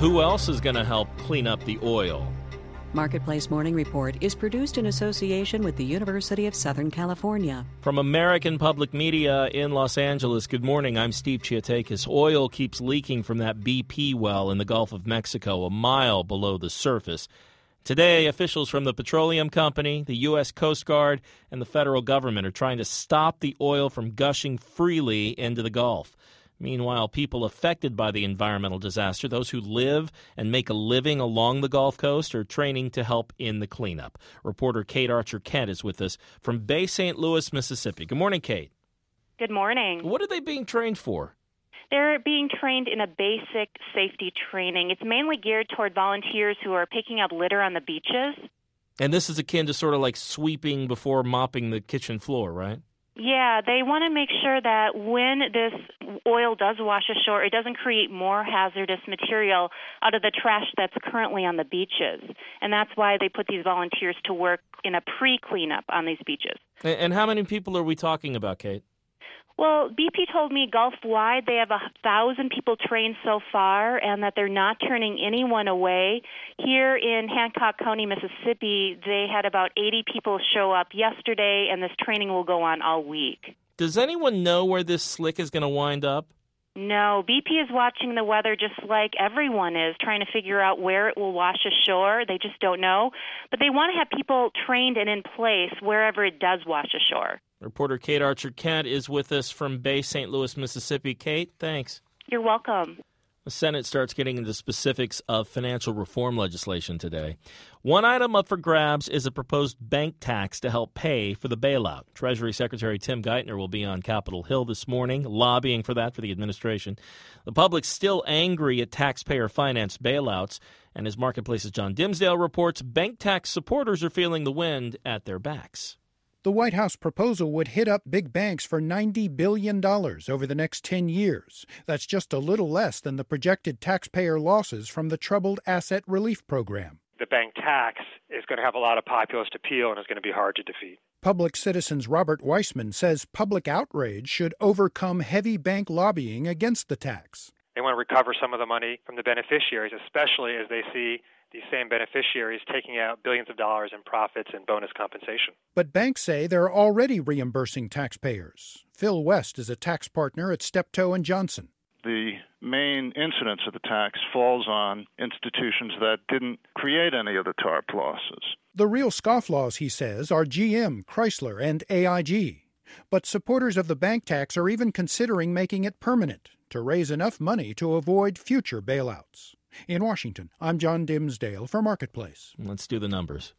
who else is going to help clean up the oil? Marketplace Morning Report is produced in association with the University of Southern California. From American Public Media in Los Angeles, good morning. I'm Steve Chiatakis. Oil keeps leaking from that BP well in the Gulf of Mexico, a mile below the surface. Today, officials from the petroleum company, the U.S. Coast Guard, and the federal government are trying to stop the oil from gushing freely into the Gulf. Meanwhile, people affected by the environmental disaster, those who live and make a living along the Gulf Coast, are training to help in the cleanup. Reporter Kate Archer-Kent is with us from Bay St. Louis, Mississippi. Good morning, Kate. Good morning. What are they being trained for? They're being trained in a basic safety training. It's mainly geared toward volunteers who are picking up litter on the beaches. And this is akin to sort of like sweeping before mopping the kitchen floor, right? Yeah, they want to make sure that when this oil does wash ashore, it doesn't create more hazardous material out of the trash that's currently on the beaches. And that's why they put these volunteers to work in a pre-cleanup on these beaches. And how many people are we talking about, Kate? Well, BP told me Gulf-wide they have 1,000 people trained so far and that they're not turning anyone away. Here in Hancock County, Mississippi, they had about 80 people show up yesterday, and this training will go on all week. Does anyone know where this slick is going to wind up? No, BP is watching the weather just like everyone is, trying to figure out where it will wash ashore. They just don't know. But they want to have people trained and in place wherever it does wash ashore. Reporter Kate Archer-Kent is with us from Bay St. Louis, Mississippi. Kate, thanks. You're welcome. The Senate starts getting into specifics of financial reform legislation today. One item up for grabs is a proposed bank tax to help pay for the bailout. Treasury Secretary Tim Geithner will be on Capitol Hill this morning, lobbying for that for the administration. The public's still angry at taxpayer-financed bailouts, and as Marketplace's John Dimsdale reports, bank tax supporters are feeling the wind at their backs. The White House proposal would hit up big banks for $90 billion over the next 10 years. That's just a little less than the projected taxpayer losses from the Troubled Asset Relief Program. The bank tax is going to have a lot of populist appeal and is going to be hard to defeat. Public Citizen's Robert Weissman says public outrage should overcome heavy bank lobbying against the tax. They want to recover some of the money from the beneficiaries, especially as they see these same beneficiaries taking out billions of dollars in profits and bonus compensation. But banks say they're already reimbursing taxpayers. Phil West is a tax partner at Steptoe & Johnson. The main incidence of the tax falls on institutions that didn't create any of the TARP losses. The real scofflaws, he says, are GM, Chrysler, and AIG. But supporters of the bank tax are even considering making it permanent to raise enough money to avoid future bailouts. In Washington, I'm John Dimsdale for Marketplace. Let's do the numbers.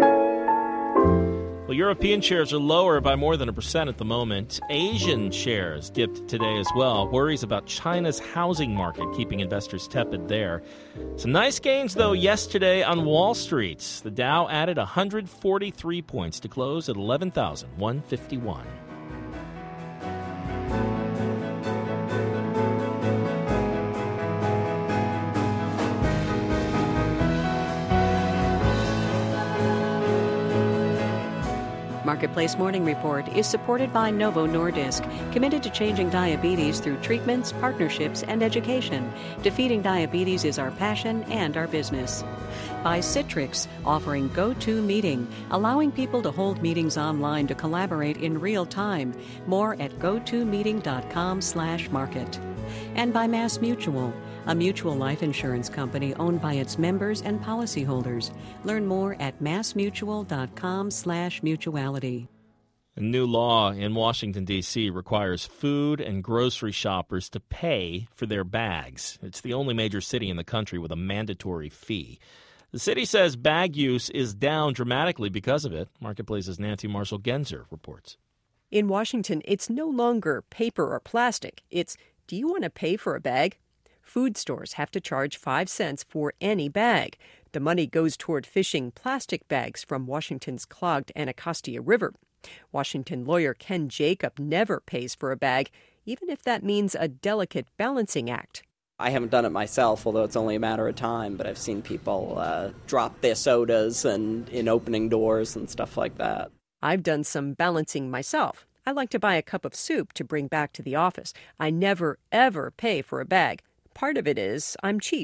Well, European shares are lower by more than 1% at the moment. Asian shares dipped today as well. Worries about China's housing market keeping investors tepid there. Some nice gains, though, yesterday on Wall Street. The Dow added 143 points to close at 11,151. Marketplace Morning Report is supported by Novo Nordisk, committed to changing diabetes through treatments, partnerships, and education. Defeating diabetes is our passion and our business. By Citrix, offering GoToMeeting, allowing people to hold meetings online to collaborate in real time. More at gotomeeting.com/market. And by MassMutual, a mutual life insurance company owned by its members and policyholders. Learn more at massmutual.com/mutuality. A new law in Washington, D.C. requires food and grocery shoppers to pay for their bags. It's the only major city in the country with a mandatory fee. The city says bag use is down dramatically because of it. Marketplace's Nancy Marshall-Genzer reports. In Washington, it's no longer paper or plastic. It's, do you want to pay for a bag? Food stores have to charge 5 cents for any bag. The money goes toward fishing plastic bags from Washington's clogged Anacostia River. Washington lawyer Ken Jacob never pays for a bag, even if that means a delicate balancing act. I haven't done it myself, although it's only a matter of time, but I've seen people drop their sodas and in opening doors and stuff like that. I've done some balancing myself. I like to buy a cup of soup to bring back to the office. I never, ever pay for a bag. Part of it is I'm cheap.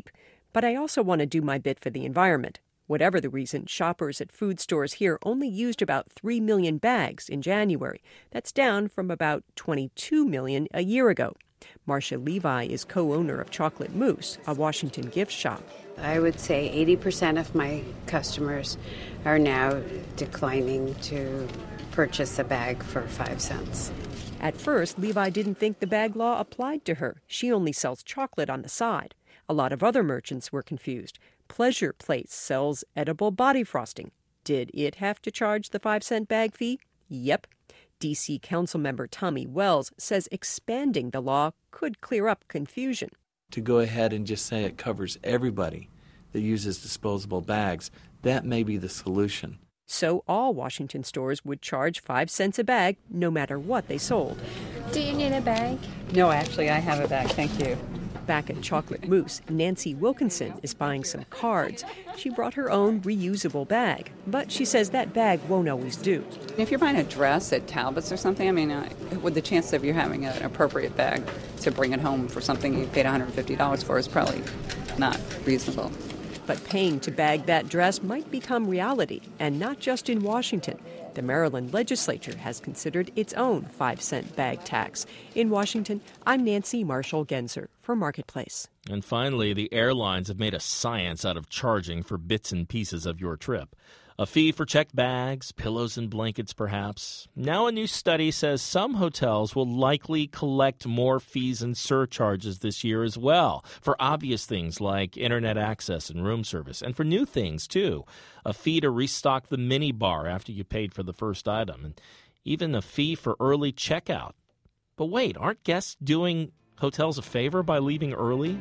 But I also want to do my bit for the environment. Whatever the reason, shoppers at food stores here only used about 3 million bags in January. That's down from about 22 million a year ago. Marcia Levi is co-owner of Chocolate Mousse, a Washington gift shop. I would say 80% of my customers are now declining to purchase a bag for 5 cents. At first, Levi didn't think the bag law applied to her. She only sells chocolate on the side. A lot of other merchants were confused. Pleasure Place sells edible body frosting. Did it have to charge the 5-cent bag fee? Yep. D.C. Councilmember Tommy Wells says expanding the law could clear up confusion. To go ahead and just say it covers everybody that uses disposable bags, that may be the solution. So all Washington stores would charge 5 cents a bag, no matter what they sold. Do you need a bag? No, actually, I have a bag. Thank you. Back at Chocolate Mousse, Nancy Wilkinson is buying some cards. She brought her own reusable bag, but she says that bag won't always do. If you're buying a dress at Talbot's or something, I mean, with the chance of you having an appropriate bag to bring it home for something you paid $150 for is probably not reasonable. But paying to bag that dress might become reality, and not just in Washington. The Maryland legislature has considered its own 5-cent bag tax. In Washington, I'm Nancy Marshall-Genzer for Marketplace. And finally, the airlines have made a science out of charging for bits and pieces of your trip. A fee for checked bags, pillows and blankets perhaps. Now a new study says some hotels will likely collect more fees and surcharges this year as well, for obvious things like internet access and room service, and for new things too. A fee to restock the mini bar after you paid for the first item, and even a fee for early checkout. But wait, aren't guests doing hotels a favor by leaving early?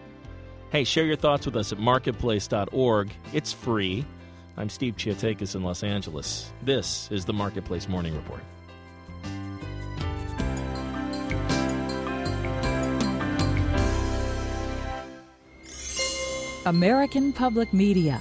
Hey, share your thoughts with us at marketplace.org. It's free. I'm Steve Chiatakis in Los Angeles. This is the Marketplace Morning Report. American Public Media.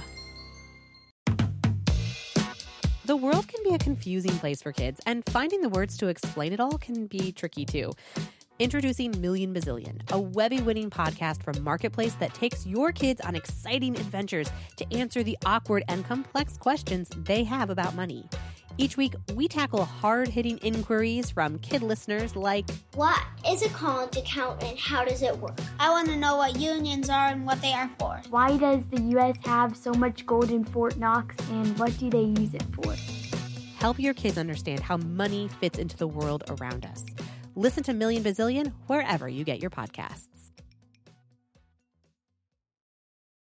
The world can be a confusing place for kids, and finding the words to explain it all can be tricky too. Introducing Million Bazillion, a Webby-winning podcast from Marketplace that takes your kids on exciting adventures to answer the awkward and complex questions they have about money. Each week, we tackle hard-hitting inquiries from kid listeners like, what is a college account and how does it work? I want to know what unions are and what they are for. Why does the U.S. have so much gold in Fort Knox and what do they use it for? Help your kids understand how money fits into the world around us. Listen to Million Bazillion wherever you get your podcasts.